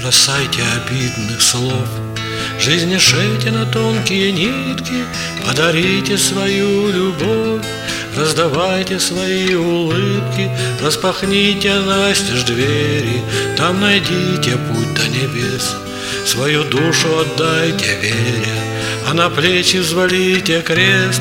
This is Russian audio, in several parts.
бросайте обидных слов, жизни шейте на тонкие нитки, подарите свою любовь, раздавайте свои улыбки, распахните настежь двери, там найдите путь до небес. Свою душу отдайте вере, а на плечи взвалите крест.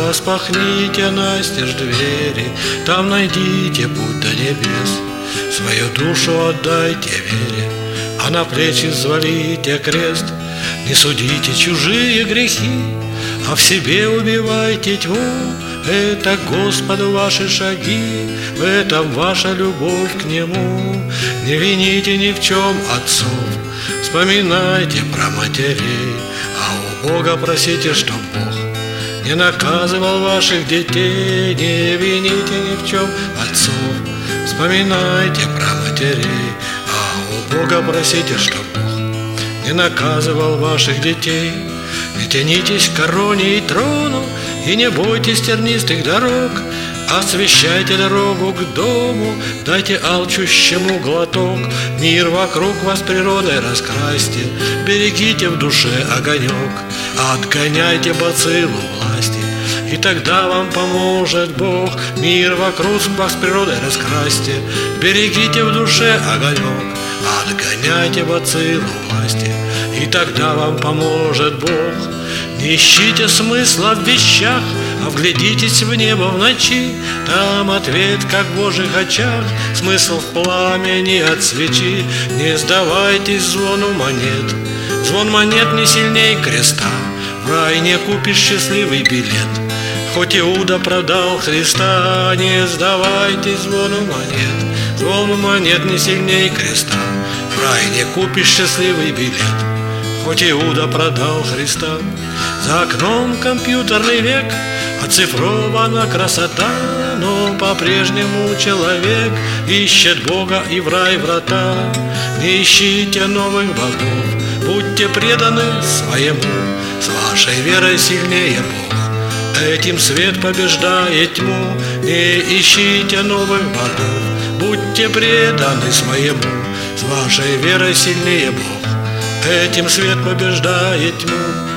Распахните настежь двери, там найдите путь до небес. Свою душу отдайте вере, а на плечи взвалите крест. Не судите чужие грехи, а в себе убивайте тьму. Это Господу ваши шаги, в этом ваша любовь к Нему. Не вините ни в чем отцов, вспоминайте про матерей, а у Бога просите, чтоб Бог не наказывал ваших детей. Не вините ни в чем отцов, вспоминайте про матерей, а у Бога просите, чтоб Бог не наказывал ваших детей. Не тянитесь к короне и трону, и не бойтесь тернистых дорог. Освещайте дорогу к дому, дайте алчущему глоток. Мир вокруг вас природой раскрасьте, берегите в душе огонек. Отгоняйте бациллу власти, и тогда вам поможет Бог. Мир вокруг вас природой раскрасьте, берегите в душе огонек. Отгоняйте бациллу власти, и тогда вам поможет Бог. Не ищите смысла в вещах, а вглядитесь в небо в ночи. Там ответ, как в Божьих очах, смысл в пламени от свечи. Не сдавайтесь звону монет, звон монет не сильней креста. В рай не купишь счастливый билет, хоть Иуда продал Христа. Не сдавайтесь звону монет, звон монет не сильней креста. В рай не купишь счастливый билет, хоть Иуда продал Христа. За окном компьютерный век, оцифрована красота, но по-прежнему человек ищет Бога и в рай врата. Не ищите новых богов, будьте преданы своему, с вашей верой сильнее Бог, этим свет побеждает тьму. Не ищите новых богов, будьте преданы своему, с вашей верой сильнее Бог, этим свет побеждает тьму.